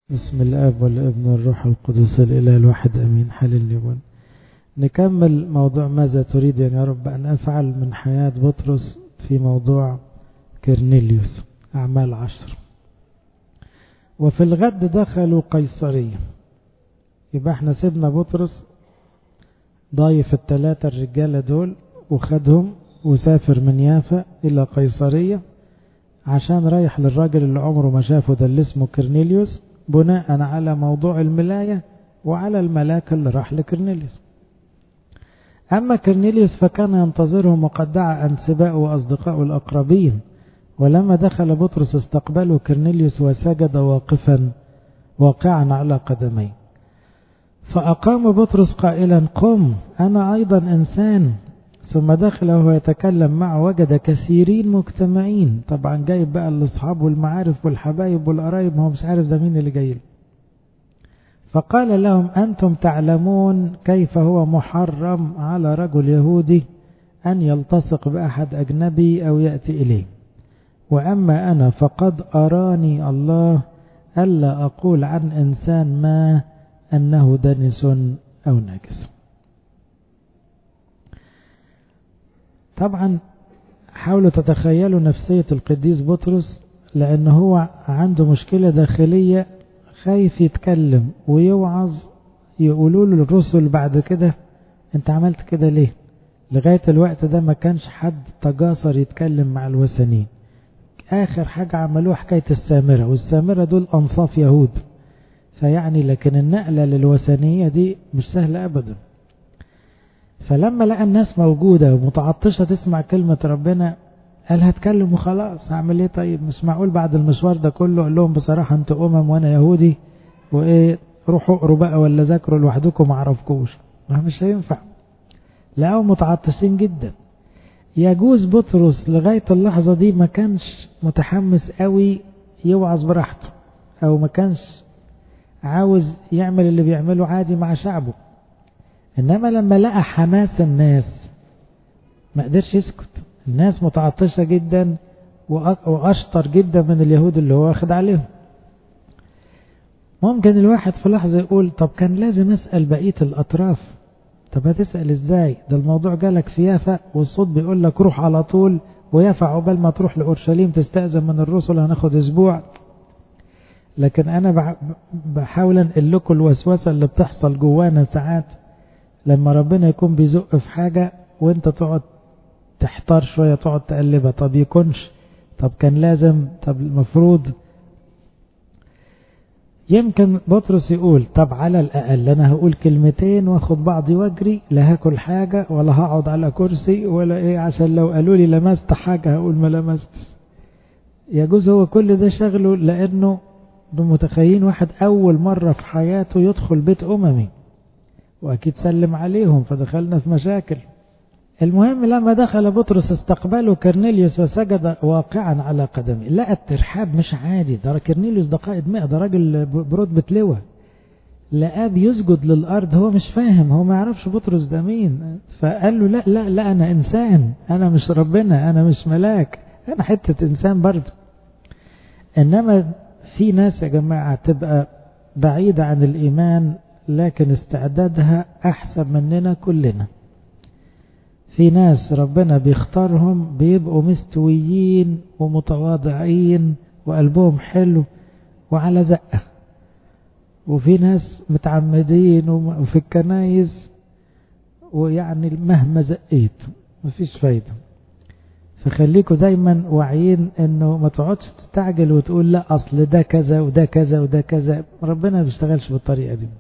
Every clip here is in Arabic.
بسم الآب والابن والروح القدس الإله الواحد أمين. حلل يبون نكمل موضوع ماذا تريد يا رب أن أفعل من حياة بطرس في موضوع كرنيليوس. أعمال 10. وفي الغد دخلوا قيصرية. يبقى احنا سيبنا بطرس ضايف الثلاثة الرجالة دول وخدهم وسافر من يافا إلى قيصرية عشان رايح للراجل اللي عمره ما شافه ده اللي اسمه كرنيليوس، بناء على موضوع الملاية وعلى الملاك اللي راح لكرنيليوس. أما كرنيليوس فكان ينتظره وقد دعا أنسباءه وأصدقائه الأقربين، ولما دخل بطرس استقبله كرنيليوس وسجد واقعا على قدميه. فأقام بطرس قائلا: قم، أنا أيضا إنسان. ثم دخل وهو يتكلم معه وجد كثيرين مجتمعين. طبعا جايب بقى الأصحاب والمعارف والحبايب والقرايب، ما هو مش عارف ده مين اللي جاي له. فقال لهم: أنتم تعلمون كيف هو محرم على رجل يهودي أن يلتصق بأحد أجنبي أو يأتي إليه، وأما أنا فقد أراني الله ألا أقول عن إنسان ما أنه دنس أو نجس. طبعا حاولوا تتخيلوا نفسية القديس بطرس، لأنه هو عنده مشكلة داخلية، خايف يتكلم ويوعظ. يقولوا له الرسل بعد كده: انت عملت كده ليه؟ لغاية الوقت ده ما كانش حد تجاسر يتكلم مع الوثنيين. آخر حاجة عملوها حكاية السامرة، والسامرة دول أنصاف يهود، فيعني لكن النقلة للوثنية دي مش سهلة أبدا. فلما لقى الناس موجودة ومتعطشة تسمع كلمة ربنا قال: هتكلم وخلاص، هعمل ايه؟ طيب مش معقول بعد المشوار ده كله اقول لهم بصراحة انتوا وانا يهودي، وايه روحوا اقروا بقى ولا ذاكروا لوحدكم ما عرفكوش. مش هينفع. لقوا متعطشين جدا. يجوز بطرس لغاية اللحظة دي ما كانش متحمس قوي يوعظ براحته، او ما كانش عاوز يعمل اللي بيعمله عادي مع شعبه. إنما لما لقى حماس الناس ما قدرش يسكت. الناس متعطشة جدا وأشطر جدا من اليهود اللي هو واخد عليهم. ممكن الواحد في لحظة يقول: طب كان لازم أسأل بقية الأطراف. طب هتسأل إزاي؟ ده الموضوع جالك في يافا والصوت بيقول لك روح على طول، ويافا عقبال ما تروح لأورشليم تستأذن من الرسل هناخد أسبوع. لكن أنا بحاول أنقل لكم الوسوسة اللي بتحصل جوانا ساعات لما ربنا يكون بيزق في حاجة وانت تقعد تحتار شوية، تقعد تقلبها. طب يكونش، طب كان لازم، طب المفروض. يمكن بطرس يقول: طب على الأقل أنا هقول كلمتين واخد بعضي واجري، لا هاكل حاجة ولا هقعد على كرسي ولا ايه، عشان لو قالوا لي لمست حاجة هقول ما لمست. يجوز هو كل ده شغله، لأنه متخيلين واحد أول مرة في حياته يدخل بيت أممي، وأكيد سلم عليهم فدخلنا في مشاكل. المهم لما دخل بطرس استقبله كرنيليوس وسجد واقعا على قدمه. لقى الترحاب مش عادي، ده كرنيليوس ده قائد 100، ده راجل برتبة لواء. لقاه بيسجد للأرض، هو مش فاهم، هو ما يعرفش بطرس ده مين. فقال له: لا لا لا، أنا إنسان، أنا مش ربنا، أنا مش ملاك، أنا حتة إنسان برضه. إنما في ناس يا جماعة تبقى بعيدة عن الإيمان لكن استعدادها أحسن مننا كلنا. في ناس ربنا بيختارهم بيبقوا مستويين ومتواضعين وقلبهم حلو وعلى زقة، وفي ناس متعمدين وفي الكنايس ويعني مهما زقيت مفيش فايدة. فخليكوا دايما واعيين انه ما تقعدش تستعجل وتقول لا اصل ده كذا وده كذا وده كذا. ربنا ما بيشتغلش بالطريقة دي.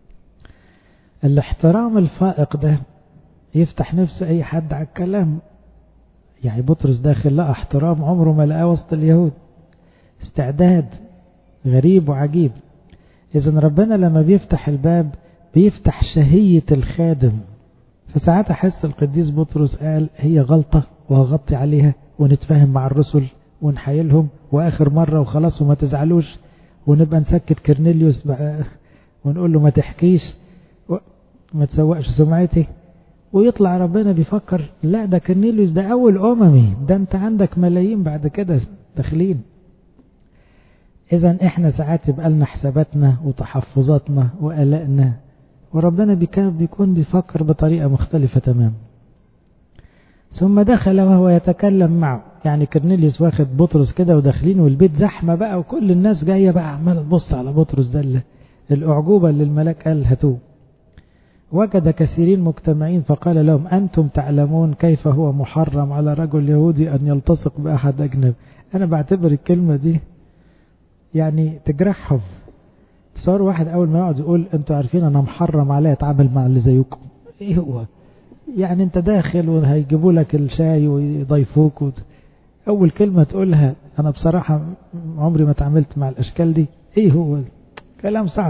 الاحترام الفائق ده يفتح نفس اي حد على الكلام. يعني بطرس داخل لقى احترام عمره ما لقاه وسط اليهود، استعداد غريب وعجيب. اذا ربنا لما بيفتح الباب بيفتح شهية الخادم. فساعات احس القديس بطرس قال: هي غلطة وهغطي عليها ونتفاهم مع الرسل ونحايلهم واخر مرة وخلاص وما تزعلوش، ونبقى نسكت كرنيليوس بقى ونقول له ما تحكيش ما تسوقش سمعتي. ويطلع ربنا بيفكر: لا ده كرنيليوس ده أول أممي، ده أنت عندك ملايين بعد كده داخلين. إذن إحنا ساعات يبقى لنا حساباتنا وتحفظاتنا وقلقنا، وربنا بيكون بيفكر بطريقة مختلفة تمام. ثم دخل وهو يتكلم معه، يعني كرنيليوس واخد بطرس كده وداخلين والبيت زحمة بقى وكل الناس جاية بقى عمالة تبص على بطرس، ده الأعجوبة اللي الملاك قال هاتوه. وجد كثيرين مجتمعين فقال لهم أنتم تعلمون كيف هو محرم على رجل يهودي أن يلتصق بأحد أجنبي. أنا بعتبر الكلمة دي يعني تجرحهم. تصور واحد أول ما يقعد يقول أنتوا عارفين أنا محرم عليه أتعامل مع اللي زيكم. إيه هو؟ يعني أنت داخل وهيجيبوا لك الشاي ويضيفوك أول كلمة تقولها أنا بصراحة عمري ما تعاملت مع الأشكال دي. إيه هو؟ كلام صعب.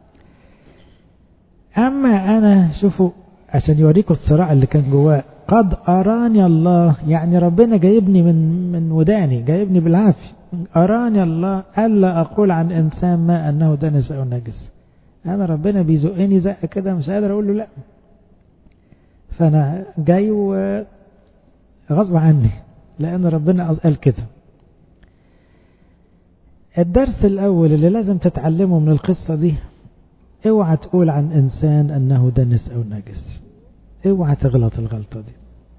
أما أنا شوفوا عشان يوريكم الصراع اللي كان جواه، قد أراني الله، يعني ربنا جايبني من وداني، جايبني بالعافية. أراني الله ألا أقول عن إنسان ما أنه دنس أو نجس. أنا ربنا بيزقني زق كده مش قادر أقول له لا، فأنا جاي وغصب عني لأن ربنا قال كده. الدرس الأول اللي لازم تتعلمه من القصة دي، اوعى تقول عن إنسان أنه دنس أو نجس. اوعى تغلط الغلطة دي.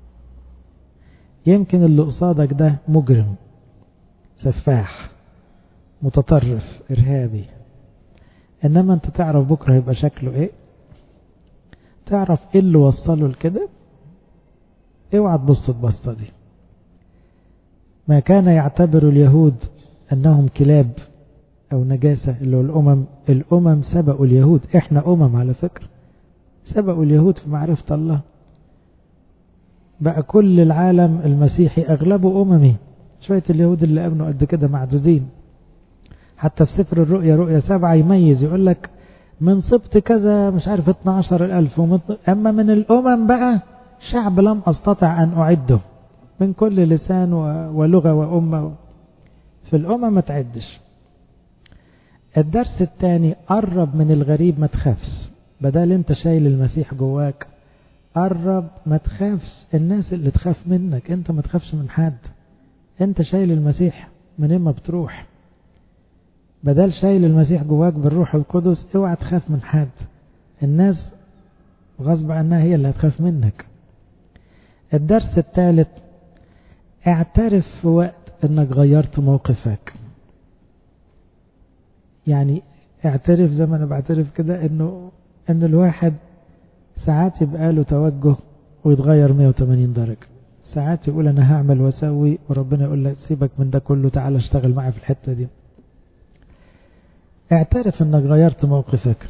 يمكن اللي قصادك ده مجرم، سفاح، متطرف، إرهابي، إنما أنت تعرف بكرة يبقى شكله إيه، تعرف إيه اللي وصله لكده. اوعى تبص البصة دي. ما كان يعتبر اليهود أنهم كلاب أو نجاسة اللي هو الأمم سبقوا اليهود. إحنا على فكرة سبقوا اليهود في معرفة الله. بقى كل العالم المسيحي أغلبه أممي، شوية اليهود اللي أمنوا قد كده معدودين. حتى في سفر الرؤيا رؤيا 7 يميز يقول لك من سبط كذا مش عارف 12,000، أما من الأمم بقى شعب لم أستطع أن أعده من كل لسان ولغة وأمة. في الأمم ما تعدش. الدرس الثاني، قرب من الغريب ما تخافش. بدل انت شايل المسيح جواك، قرب ما تخافش. الناس اللي تخاف منك، انت ما تخافش من حد. انت شايل المسيح من اما بتروح. بدل شايل المسيح جواك بالروح القدس، اوعى تخاف من حد. الناس غصب عنها هي اللي هتخاف منك. الدرس الثالث، اعترف في وقت انك غيرت موقفك. يعني اعترف زي ما انا بعترف كده ان الواحد ساعات يبقى له توجه ويتغير 180 درجة. ساعات يقول انا هعمل واسوي وربنا يقول لك سيبك من ده كله، تعال اشتغل معي في الحتة دي. اعترف انك غيرت موقفك،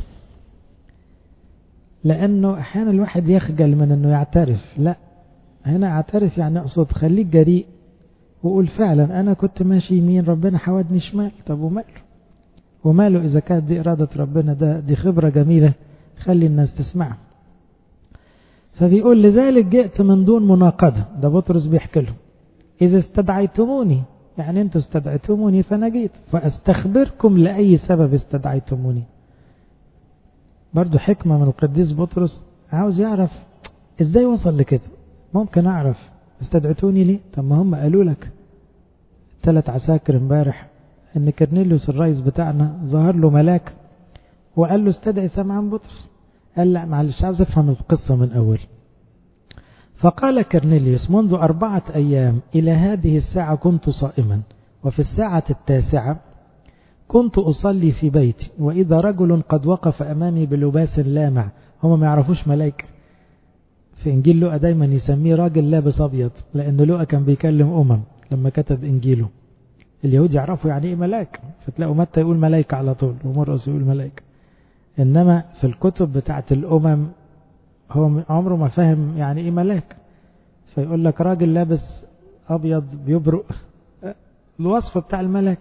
لانه احيانا الواحد يخجل من انه يعترف. لا، هنا اعترف يعني اقصد خليك جريء وقول فعلا انا كنت ماشي يمين ربنا حودني شمال. طب وماله إذا كانت دي إرادة ربنا، دي خبرة جميلة خلي الناس تسمعها. فبيقول لذلك جئت من دون مناقضة. ده بطرس بيحكي لهم إذا استدعيتموني، يعني أنتوا استدعيتموني فأنا جيت، فأستخبركم لأي سبب استدعيتموني. برضو حكمة من القديس بطرس، عاوز يعرف إزاي وصل لكده. ممكن أعرف استدعيتوني ليه؟ طب ما هم قالوا لك 3 عساكر امبارح ان كرنيليوس الرئيس بتاعنا ظهر له ملاك وقال له استدعي سمعان بطرس. قال لا معلش عاوز افهم القصة من اول. فقال كرنيليوس منذ 4 أيام إلى هذه الساعة كنت صائما، وفي الساعة 9 كنت أصلي في بيتي، وإذا رجل قد وقف أمامي بلباس لامع. هم ما يعرفوش ملاك. في إنجيل لوقا دايما يسميه راجل لابس أبيض، لأن لوقا كان بيكلم لما كتب إنجيله. اليهود يعرفوا يعني ايه ملاك، فتلاقوا متى يقول ملايكة على طول ومرقس يقول ملايكة. انما في الكتب بتاعت الامم هو عمره ما فهم يعني ايه ملاك، فيقول لك راجل لابس ابيض بيبرق، الوصف بتاع الملاك.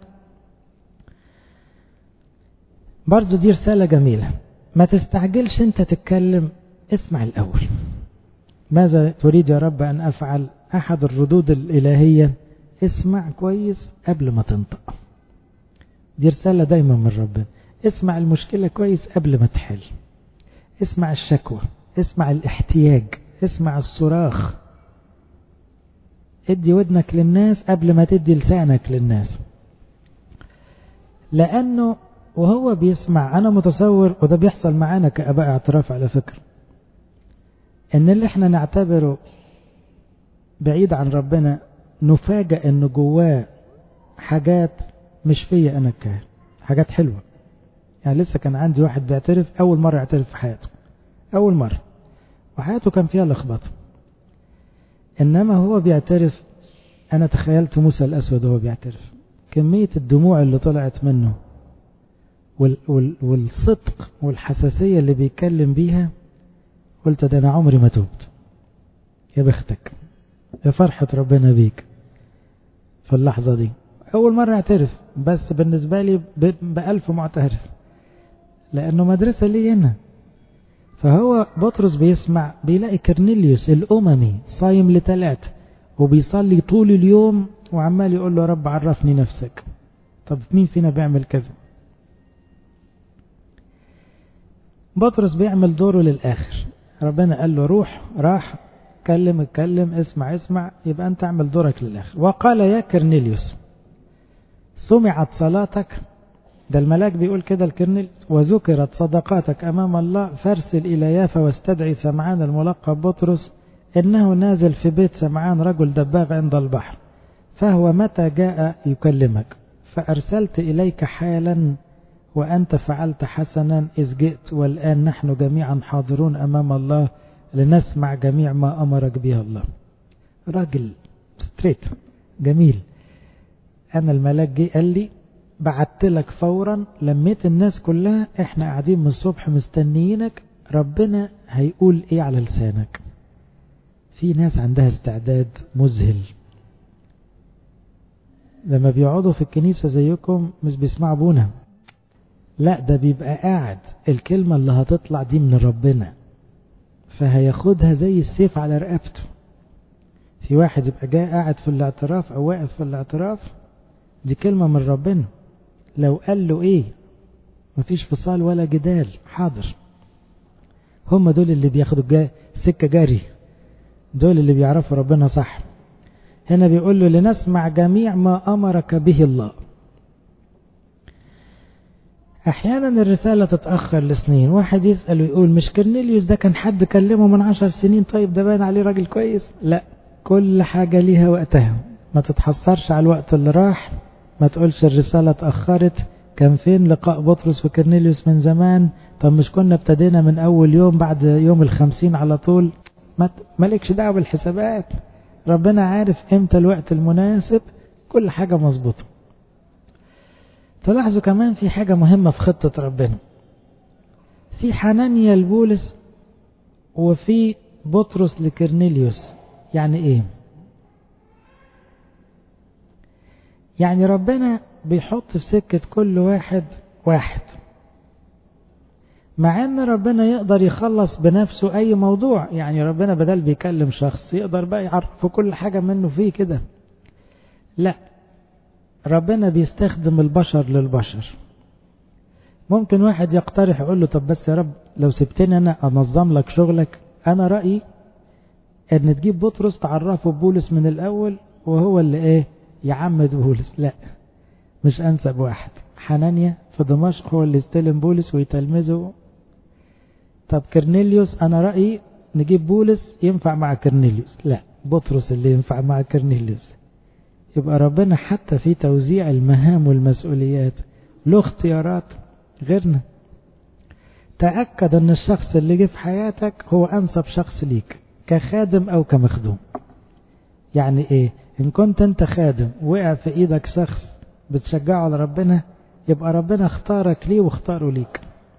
برضو دي رسالة جميلة، ما تستعجلش انت تتكلم، اسمع الاول. ماذا تريد يا رب ان افعل؟ احد الردود الالهية اسمع كويس قبل ما تنطق. دي رسالة دايما من ربنا. اسمع المشكلة كويس قبل ما تحل. اسمع الشكوى، اسمع الاحتياج، اسمع الصراخ. ادي ودنك للناس قبل ما تدي لسانك للناس. لأنه وهو بيسمع أنا متصور، وده بيحصل معانا كأباء اعتراف على فكرة، إن اللي احنا نعتبره بعيد عن ربنا نفاجأ إنه جواه حاجات مش فيا أنا الكاهن، حاجات حلوة. يعني لسه كان عندي واحد بيعترف أول مرة يعترف في حياته، أول مرة، وحياته كان فيها لخبطة، إنما هو بيعترف أنا تخيلت موسى الأسود وهو بيعترف، كمية الدموع اللي طلعت منه والصدق والحساسية اللي بيتكلم بيها، قلت ده أنا عمري ما توبت. يا بختك، يا فرحة ربنا بيك في اللحظة دي. أول مرة اعترف، بس بالنسبة لي ب1000 معترف، لأنه مدرسة لي هنا. فهو بطرس بيسمع، بيلاقي كرنيليوس الأممي صايم ل3 وبيصلي طول اليوم وعمال يقول له يا رب عرفني نفسك. طب مين فينا بيعمل كذا؟ بطرس بيعمل دوره للآخر. ربنا قال له روح، راح، اتكلم، اسمع، يبقى أنت اعمل دورك للآخر. وقال يا كرنيليوس سمعت صلاتك، ده الملاك بيقول كده لكرنيليوس، وذكرت صدقاتك أمام الله، فارسل إلى يافا واستدعي سمعان الملقب بطرس، إنه نازل في بيت سمعان رجل دباغ عند البحر، فهو متى جاء يكلمك، فأرسلت إليك حالا وأنت فعلت حسنا إذ جئت، والآن نحن جميعا حاضرون أمام الله لنسمع جميع ما أمرك به الله. راجل ستريت جميل. أنا الملاك جه قال لي بعت لك فورا، لميت الناس كلها، احنا قاعدين من الصبح مستنيينك، ربنا هيقول ايه على لسانك. في ناس عندها استعداد مذهل، لما بيقعدوا في الكنيسة زيكم مش بيسمعوا ابونا، لا ده بيبقى قاعد الكلمة اللي هتطلع دي من ربنا، فهياخدها زي السيف على رقبته. في واحد يبقى جاي قاعد في الاعتراف او واقف في الاعتراف، دي كلمة من ربنا، لو قال له ايه مفيش فصال ولا جدال، حاضر. هم دول اللي بياخدوا سكة جاري، دول اللي بيعرفوا ربنا صح. هنا بيقول له لنسمع جميع ما أمرك به الله. احيانا الرسالة تتأخر لسنين، واحد يسأل ويقول مش كرنيليوس ده كان حد كلمه من 10 سنين، طيب ده باين عليه راجل كويس. لا، كل حاجة ليها وقتها، ما تتحصرش على الوقت اللي راح، ما تقولش الرسالة اتأخرت، كان فين لقاء بطرس وكرنيليوس من زمان، طب مش كنا ابتدينا من أول يوم بعد يوم 50 على طول. مالكش دعوة بالحسابات، ربنا عارف امتى الوقت المناسب، كل حاجة مظبوطة. تلاحظوا كمان في حاجة مهمة في خطة ربنا، في حنانيا لبولس وفي بطرس لكرنيليوس. يعني ايه؟ يعني ربنا بيحط في سكة كل واحد، مع ان ربنا يقدر يخلص بنفسه اي موضوع. يعني ربنا بدل بيكلم شخص يقدر بقى يعرف كل حاجة منه فيه كده، لا، ربنا بيستخدم البشر للبشر. ممكن واحد يقترح يقول له طب بس يا رب لو سبتني انا انظم لك شغلك، انا رأيي ان تجيب بطرس تعرفه بولس من الاول وهو اللي يعمد بولس. لا، مش انسب واحد. حنانيا في دمشق هو اللي يستلم بولس ويتلمذه. طب كرنيليوس انا رأيي نجيب بولس ينفع مع كرنيليوس، لا، بطرس اللي ينفع مع كرنيليوس. يبقى ربنا حتى في توزيع المهام والمسؤوليات له اختيارات غيرنا. تأكد ان الشخص اللي جه في حياتك هو انسب شخص ليك كخادم او كمخدوم. يعني ايه؟ ان كنت انت خادم وقع في ايدك شخص بتشجعه على ربنا، يبقى ربنا اختارك ليه واختاره ليك.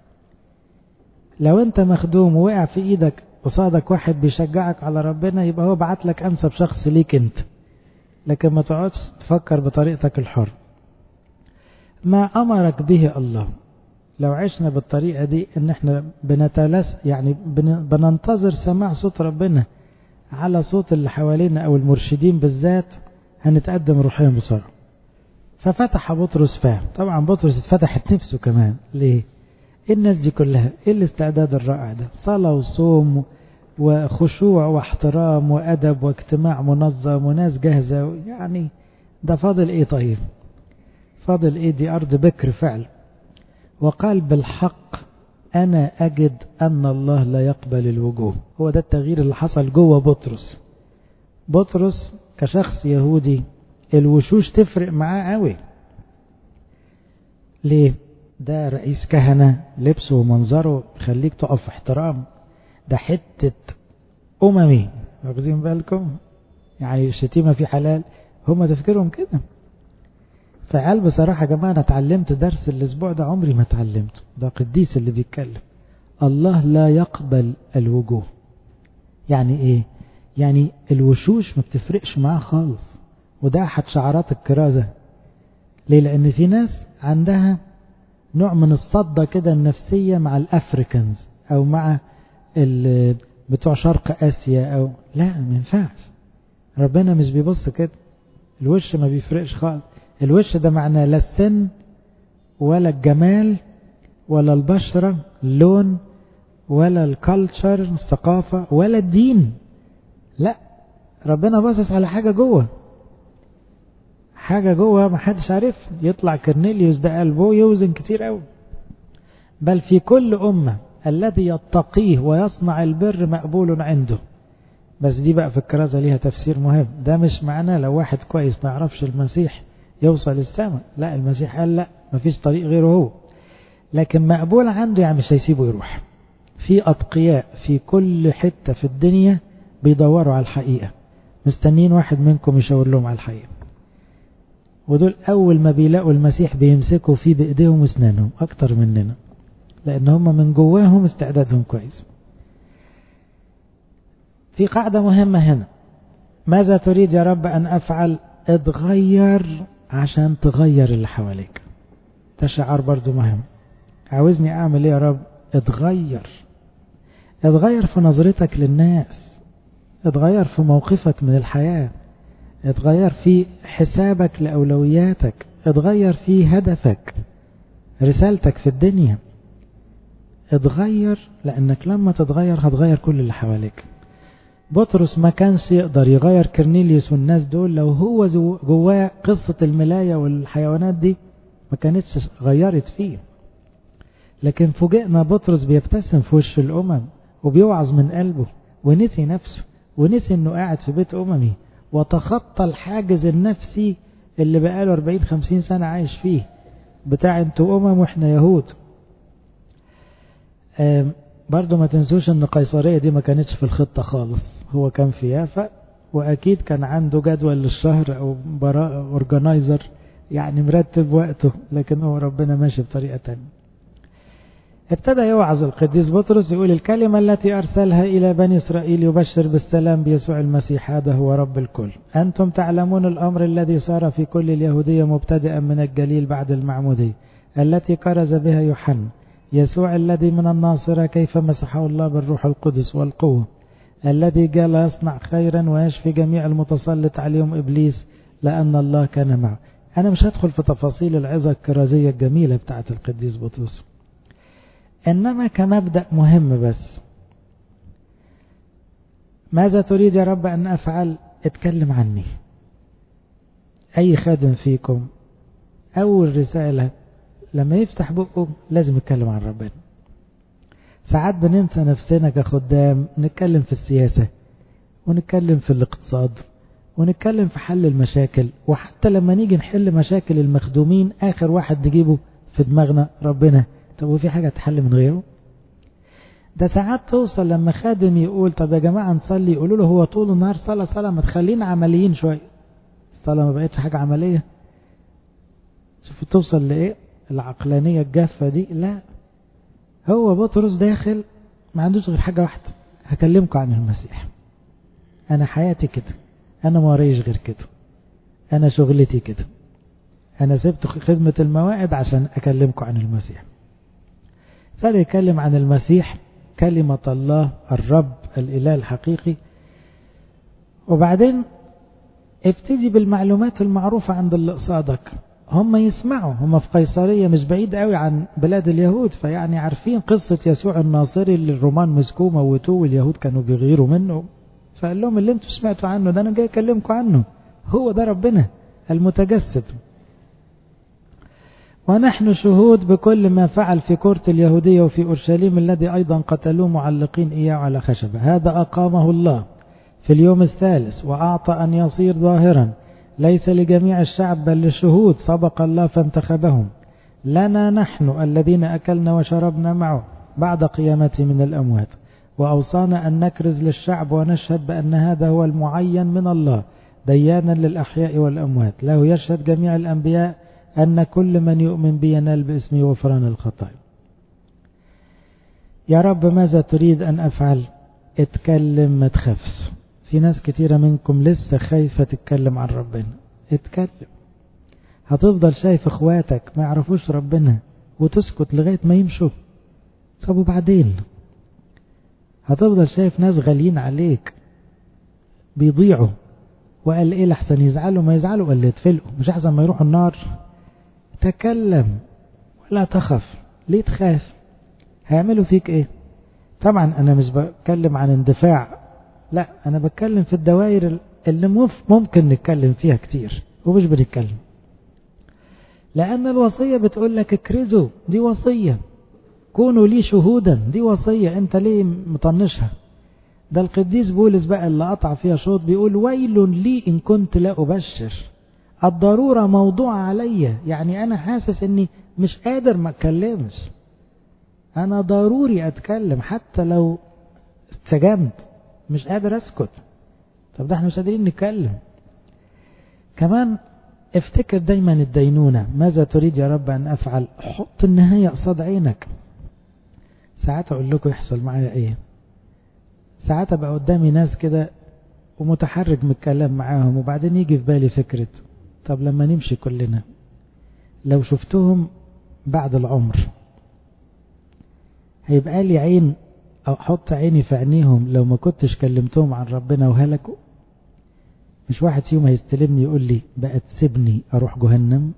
لو انت مخدوم ووقع في ايدك قصادك واحد بيشجعك على ربنا، يبقى هو بعت لك انسب شخص ليك انت، لكن ما تقعدش تفكر بطريقتك الحر. ما امرك به الله، لو عشنا بالطريقة دي ان احنا يعني بننتظر سماع صوت ربنا على صوت اللي حوالينا او المرشدين بالذات، هنتقدم روحيا بسرعة. ففتح بطرس فهم. طبعا بطرس اتفتحت نفسه كمان. ليه؟ الناس دي كلها ايه الاستعداد الرائع ده؟ صلاة وصوم وخشوع واحترام وأدب واجتماع منظم وناس جاهزة، يعني ده فاضل ايه طيب؟ فاضل ايه؟ دي أرض بكر فعل. وقال بالحق أنا أجد أن الله لا يقبل الوجوه. هو ده التغيير اللي حصل جوه بطرس. بطرس كشخص يهودي الوشوش تفرق معاه قوي. ليه؟ ده رئيس كهنة، لبسه ومنظره خليك تقف احترام. ده حتة أممي، واخدين بالكم؟ يعني الشتيمة في حلال، هم تفكرهم كده. فقال بصراحة يا جماعة أنا اتعلمت درس الأسبوع ده عمري ما اتعلمته. ده قديس اللي بيتكلم. الله لا يقبل الوجوه. يعني ايه؟ يعني الوشوش ما بتفرقش معاه خالص. وده أحد شعارات الكرازة. ليه؟ لأن في ناس عندها نوع من الصدة كده النفسية مع الأفريكانز أو مع بتوع شرق آسيا أو لا، ما ينفعش. ربنا مش بيبص كده. الوش ما بيفرقش خالص. الوش ده معناه لا السن ولا الجمال ولا البشرة اللون ولا الكالتشر الثقافة ولا الدين. لا، ربنا باصص على حاجة جوه، حاجة جوه ما حدش عارف. يطلع كرنيليوس ده قلبه يوزن كتير قوي. بل في كل أمة الذي يتقيه ويصنع البر مقبول عنده. بس دي بقى في الكرازة ليها تفسير مهم. ده مش معناه لو واحد كويس ما يعرفش المسيح يوصل السماء. لا، المسيح قال لا، مفيش طريق غيره هو. لكن مقبول عنده يعني مش هيسيبه يروح. في أتقياء في كل حتة في الدنيا بيدوروا على الحقيقة، مستنين واحد منكم يشاور لهم على الحقيقة. ودول أول ما بيلاقوا المسيح بيمسكوا فيه بإيديهم واسنانهم أكتر مننا، لأن هم من جواهم استعدادهم كويس. في قاعدة مهمة هنا. ماذا تريد يا رب أن أفعل؟ اتغير عشان تغير اللي حواليك. ده شعار برضو مهم. عاوزني أعمل إيه يا رب؟ اتغير. اتغير في نظرتك للناس، اتغير في موقفك من الحياة، اتغير في حسابك لأولوياتك، اتغير في هدفك، رسالتك في الدنيا. اتغير، لأنك لما تتغير هتغير كل اللي حواليك. بطرس ما كانش يقدر يغير كرنيليوس والناس دول لو هو جواه قصة الملاية والحيوانات دي ما كانتش غيرت فيه. لكن فوجئنا بطرس بيبتسم في وش الأمم وبيوعظ من قلبه، ونسي نفسه ونسي انه قاعد في بيت أممي، وتخطى الحاجز النفسي اللي بقاله 40-50 سنة عايش فيه، بتاع انتوا أمم واحنا يهود. برضو ما تنسوش ان قيصرية دي ما كانتش في الخطة خالص. هو كان في يافا، واكيد كان عنده جدول للشهر او اورجنايزر، يعني مرتب وقته، لكن هو ربنا ماشي بطريقة تانية. ابتدى يوعظ القديس بطرس، يقول الكلمة التي أرسلها إلى بني إسرائيل يبشر بالسلام بيسوع المسيح، هذا هو رب الكل. أنتم تعلمون الأمر الذي صار في كل اليهودية مبتدئا من الجليل بعد المعمودية التي كرز بها يوحنا، يسوع الذي من الناصرة كيف مسحه الله بالروح القدس والقوة، الذي جاء يصنع خيرا ويشفي جميع المتسلط عليهم إبليس لأن الله كان معه. أنا مش هدخل في تفاصيل العظة الكرازية الجميلة بتاعت القديس بطرس، إنما كمبدأ مهم بس. ماذا تريد يا رب أن أفعل؟ اتكلم عني. أي خادم فيكم أول رسالة لما يفتح بقه لازم يتكلم عن ربنا. ساعات بننسى نفسنا كخدام، نتكلم في السياسة ونتكلم في الاقتصاد ونتكلم في حل المشاكل، وحتى لما نيجي نحل مشاكل المخدومين آخر واحد نجيبه في دماغنا ربنا. طب وفي حاجة تحل من غيره؟ ده ساعات توصل لما خادم يقول طب يا جماعة نصلي، يقولوا له هو طول النهار صلاة ما تخلينا عمليين شوية. الصلاة ما بقتش حاجة عملية. شوفوا توصل لإيه العقلانية الجافة دي. لا، هو بطرس داخل ما عندوش غير حاجة واحدة، هكلمكم عن المسيح. أنا حياتي كده، أنا ما وريش غير كده، أنا شغلتي كده، أنا سبت خدمة الموائد عشان أكلمكم عن المسيح. فليكلم عن المسيح، كلمة الله الرب الإله الحقيقي. وبعدين ابتدي بالمعلومات المعروفة عند اللي قصادك. هم يسمعوا، هم في قيصرية مش بعيد قوي عن بلاد اليهود، فيعني عارفين قصة يسوع الناصري اللي الرومان مسكوه موتوه واليهود كانوا بيغيروا منه. فقال لهم اللي انتوا سمعتوا عنه ده أنا جاي أكلمكم عنه، هو ده ربنا المتجسد. ونحن شهود بكل ما فعل في كورة اليهودية وفي أورشليم الذي أيضا قتلوه معلقين إياه على خشبة. هذا أقامه الله في اليوم الثالث وأعطى أن يصير ظاهرا ليس لجميع الشعب بل للشهود سبق الله فانتخبهم لنا نحن الذين أكلنا وشربنا معه بعد قيامته من الأموات، وأوصانا أن نكرز للشعب ونشهد بأن هذا هو المعين من الله ديانا للأحياء والأموات، له يشهد جميع الأنبياء أن كل من يؤمن بي ينال باسمي غفران الخطايا. يا رب ماذا تريد أن أفعل؟ اتكلم، ما تخافش. في ناس كتيرة منكم لسه خايفة تتكلم عن ربنا. اتكلم. هتفضل شايف اخواتك ما يعرفوش ربنا وتسكت لغاية ما يمشوا؟ طب وبعدين؟ هتفضل شايف ناس غاليين عليك بيضيعوا، وقال ايه لحسن يزعلوا؟ ما يزعلوا ولا يتفلقوا، مش احسن ما يروحوا النار؟ تكلم ولا تخف. ليه تخاف؟ هيعملوا فيك ايه؟ طبعا انا مش بتكلم عن اندفاع، لا، انا بتكلم في الدوائر اللي ممكن نتكلم فيها كتير ومش بنتكلم، لان الوصية بتقول لك اكرزوا، دي وصية. كونوا لي شهودا، دي وصية، انت ليه مطنشها؟ ده القديس بولس بقى اللي قطع فيها شوط بيقول ويل لي ان كنت لا ابشر، الضرورة موضوع عليا، يعني انا حاسس اني مش قادر ما اتكلمش، انا ضروري اتكلم حتى لو اتسجنت مش قادر اسكت. طب ده احنا مش قادرين نتكلم. كمان افتكر دايما الدينونة، ماذا تريد يا رب ان افعل؟ حط النهاية قصاد عينك. ساعات اقول لكم يحصل معايا ايه، ساعات ابقى قدامي ناس كده ومتحرج من الكلام معاهم، وبعدين يجي في بالي فكرة طب لما نمشي كلنا لو شفتهم بعد العمر هيبقى لي عين او احط عيني في عينيهم لو ما كنتش كلمتهم عن ربنا وهلكوا؟ مش واحد فيهم هيستلمني يقول لي بقى تسيبني اروح جهنم؟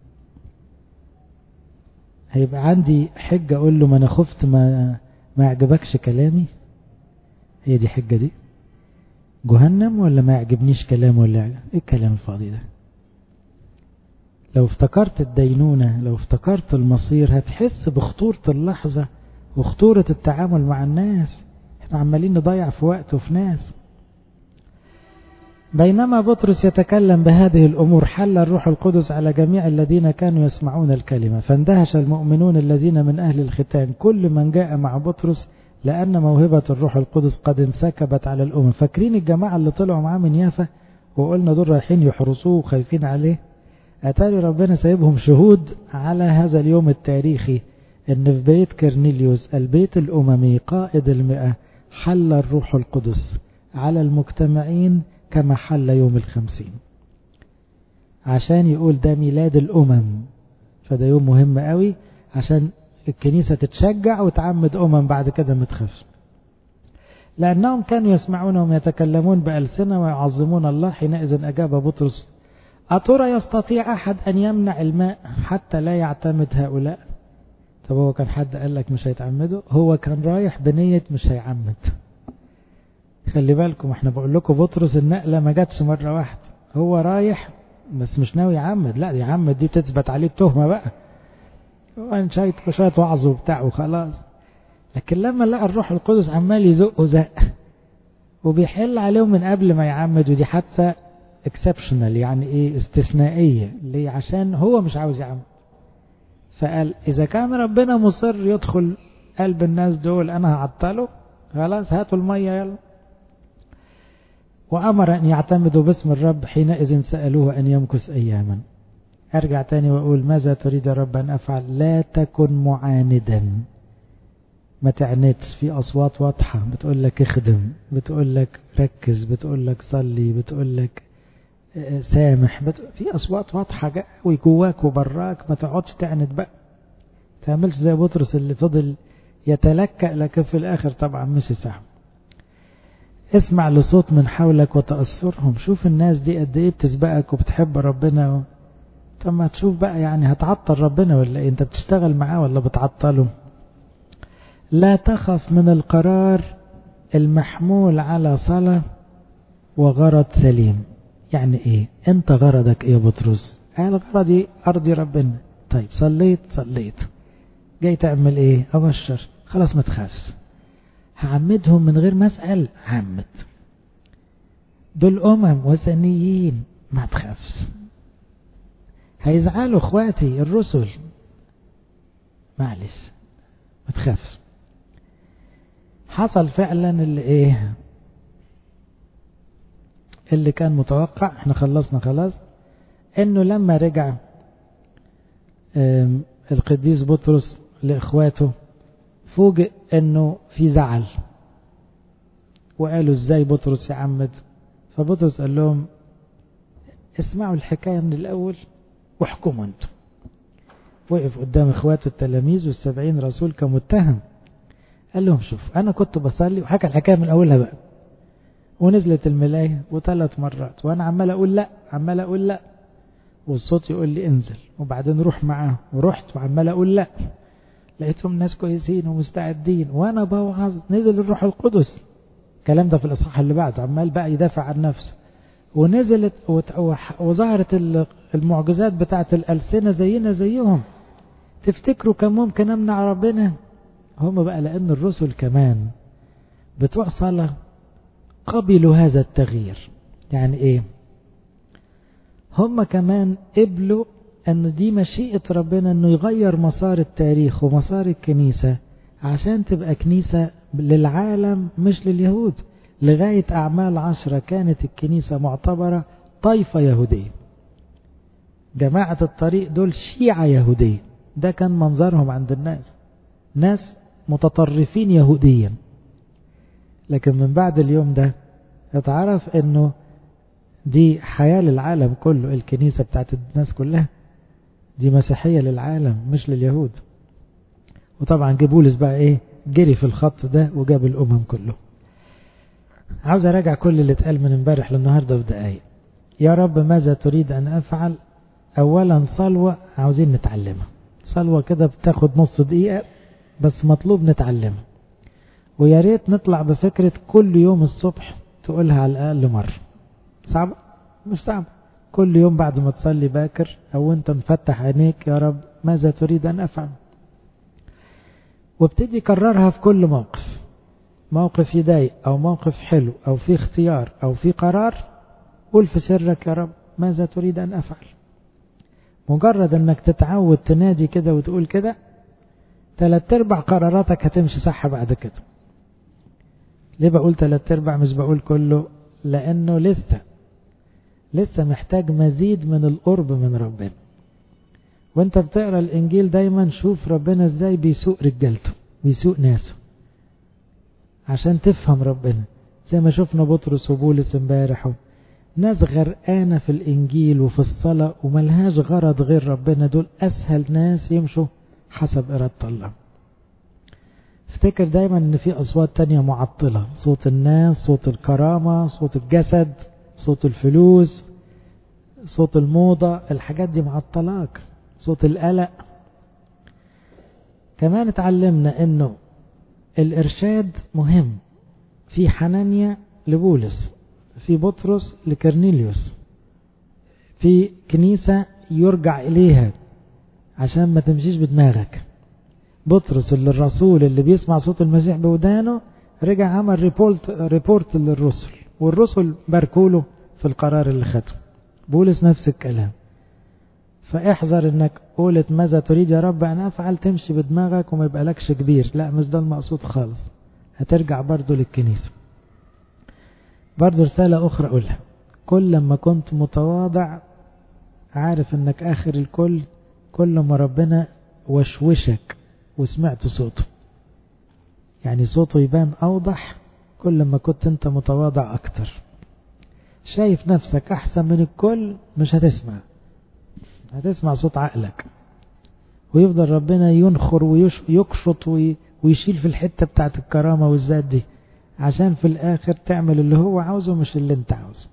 هيبقى عندي حجة اقول له ما انا خفت ما يعجبكش كلامي؟ هي دي حجة دي؟ جهنم ولا ما يعجبنيش كلام ولا ايه الكلام الفاضي ده؟ لو افتكرت الدينونة، لو افتكرت المصير، هتحس بخطورة اللحظة وخطورة التعامل مع الناس. احنا عمالين نضيع في وقت وفي ناس. بينما بطرس يتكلم بهذه الأمور حل الروح القدس على جميع الذين كانوا يسمعون الكلمة، فاندهش المؤمنون الذين من أهل الختان كل من جاء مع بطرس لأن موهبة الروح القدس قد انسكبت على الأمم. فاكرين الجماعة اللي طلعوا معاه من يافا وقلنا دول رايحين يحرسوه وخايفين عليه؟ أتاري ربنا سايبهم شهود على هذا اليوم التاريخي ان في بيت كرنيليوس البيت الأممي قائد 100 حل الروح القدس على المجتمعين كما حل يوم 50، عشان يقول ده ميلاد الأمم. فده يوم مهم قوي عشان الكنيسة تتشجع وتعمد بعد كده ما تخافش، لأنهم كانوا يسمعونهم يتكلمون بألسنة ويعظمون الله. حينئذ أجاب بطرس أترى يستطيع أحد أن يمنع الماء حتى لا يعتمد هؤلاء؟ طب هو كان حد قال لك مش هيتعمدوا؟ هو كان رايح بنية مش هيعمد. خلي بالكم احنا بقول لكم بطرس النقلة ما جاتش مرة واحدة، هو رايح بس مش ناوي يعمد. لا يعمد دي تثبت عليه التهمة بقى، وان شوية وعظ وبتاع وخلاص. لكن لما لقى الروح القدس عمال يزقه زق وبيحل عليهم من قبل ما يعمد، ودي حتى اكسبشنال، يعني ايه استثنائية، ليه؟ عشان هو مش عاوز يعمد. فقال إذا كان ربنا مصر يدخل قلب الناس دول أنا هعطله، خلاص هاتوا المية يلا. وأمر أن يعتمدوا باسم الرب. حينئذ سألوه أن يمكث أياما. أرجع تاني وأقول ماذا تريد يا رب أن أفعل؟ لا تكن معاندا، ما تعنتش. في أصوات واضحة بتقول لك اخدم، بتقول لك ركز، بتقول لك صلي، بتقول لك سامح، في أصوات واضحة وجواك وبراك، ما تقعدش تعند بقى. تعملش زي بطرس اللي فضل يتلكأ لك في الآخر طبعا مش سهم. اسمع لصوت من حولك وتأثرهم. شوف الناس دي قد ايه بتسبقك وبتحب ربنا. طب ما تشوف بقى، يعني هتعطل ربنا ولا ايه؟ انت بتشتغل معاه ولا بتعطله؟ لا تخف من القرار المحمول على صلاة وغرض سليم. يعني ايه؟ انت غرضك ايه يا بطرس؟ قال غرضي ارضي ربنا. طيب صليت جاي تعمل ايه؟ ابشر. خلاص ما تخافش، هعمدهم من غير ما اسأل. عمد، دول وثنيين، ما تخافش. هيزعلوا اخواتي الرسل، معلش ما تخافش. حصل فعلا اللي كان متوقع. احنا خلصنا خلاص. انه لما رجع القديس بطرس لاخواته فوجئ انه في زعل، وقالوا ازاي بطرس يعمد؟ فبطرس قال لهم اسمعوا الحكاية من الاول واحكموا انتم. وقف قدام اخواته التلاميذ و70 رسول كمتهم، قال لهم شوف انا كنت بصلي، وحكى الحكاية من اولها بقى، ونزلت الملاية و3 مرات وانا عمال اقول لا، والصوت يقول لي انزل، وبعدين روح معاه، ورحت وعمال اقول لا، لقيتهم ناس كويسين ومستعدين وانا بوعظ، نزل الروح القدس. الكلام ده في الاصحاح اللي بعده، عمال بقى يدافع عن نفسه. ونزلت وظهرت المعجزات بتاعت الألسنة زينا زيهم. تفتكروا كان ممكن امنع ربنا؟ هم بقى لان الرسل كمان بتوع صلاة قبلوا هذا التغيير. يعني ايه؟ هم كمان قبلوا ان دي مشيئة ربنا انه يغير مسار التاريخ ومسار الكنيسة عشان تبقى كنيسة للعالم مش لليهود. لغاية أعمال 10 كانت الكنيسة معتبرة طائفة يهودية. جماعة الطريق دول شيعة يهودية، ده كان منظرهم عند الناس، ناس متطرفين يهوديا. لكن من بعد اليوم ده اتعرف انه دي حياة للعالم كله. الكنيسة بتاعت الناس كلها دي مسيحية للعالم مش لليهود. وطبعا بولس بقى جري في الخط ده وجاب الأمم كله. عاوز أراجع كل اللي اتقال من امبارح للنهاردة بدقايق. يا رب ماذا تريد أن أفعل؟ أولا صلوة عاوزين نتعلمها، صلوة كده بتاخد نص دقيقة بس مطلوب نتعلمها. ويا ريت نطلع بفكرة كل يوم الصبح تقولها على الأقل مرة. صعب؟ مش صعب. كل يوم بعد ما تصلي باكر أو أنت مفتح عينيك، يا رب ماذا تريد أن أفعل؟ وابتدي كررها في كل موقف يضايق أو موقف حلو أو في اختيار أو في قرار، قول في سرك يا رب ماذا تريد أن أفعل. مجرد أنك تتعود تنادي كده وتقول كده، 3/4 قراراتك هتمشي صح بعد كده. ليه بقول 3/4 مش بقول كله؟ لأنه لسه محتاج مزيد من القرب من ربنا. وانت بتقرأ الإنجيل دايما شوف ربنا ازاي بيسوق رجالته، بيسوق ناسه عشان تفهم ربنا. زي ما شفنا بطرس وبولس امبارح، ناس غرقانة في الإنجيل وفي الصلاة وملهاش غرض غير ربنا. دول أسهل ناس يمشوا حسب إرادة الله. افتكر دايما ان في أصوات تانية معطلة، صوت الناس، صوت الكرامة، صوت الجسد، صوت الفلوس، صوت الموضة، الحاجات دي معطلاك، صوت القلق. كمان اتعلمنا انه الارشاد مهم. في حنانيا لبولس، في بطرس لكرنيليوس، في كنيسة يرجع اليها عشان ما تمشيش بدماغك. بطرس اللي الرسول اللي بيسمع صوت المسيح بودانه رجع عمل ريبورت للرسل، والرسل باركوله في القرار اللي خده. بولس نفس الكلام. فاحذر انك قولت ماذا تريد يا رب ان افعل تمشي بدماغك وما يبقى لكش كبير. لا، مش ده المقصود خالص. هترجع برضو للكنيسة. برضو رسالة اخرى اقولها، كل لما كنت متواضع عارف انك اخر الكل، كل ما ربنا وشوشك وسمعت صوته، يعني صوته يبان اوضح كل ما كنت انت متواضع اكتر. شايف نفسك احسن من الكل، مش هتسمع صوت عقلك، ويفضل ربنا ينخر ويكشط ويشيل في الحتة بتاعت الكرامة والذات دي عشان في الاخر تعمل اللي هو عاوزه مش اللي انت عاوزه.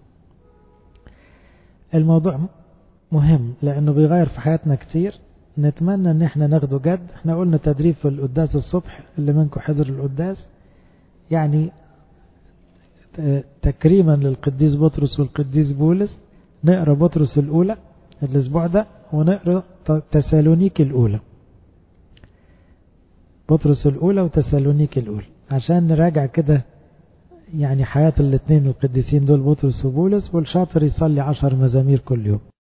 الموضوع مهم لانه بيغير في حياتنا كتير. نتمنى ان احنا ناخده جد. احنا قلنا تدريب في القداس الصبح، اللي منكم حضر القداس، يعني تكريما للقديس بطرس والقديس بولس. نقرأ بطرس الأولى الأسبوع ده ونقرأ تسالونيك الأولى، بطرس الأولى وتسالونيك الأولى، عشان نراجع كده يعني حياة الاثنين القديسين دول بطرس وبولس، والشاطر يصلي 10 مزامير كل يوم.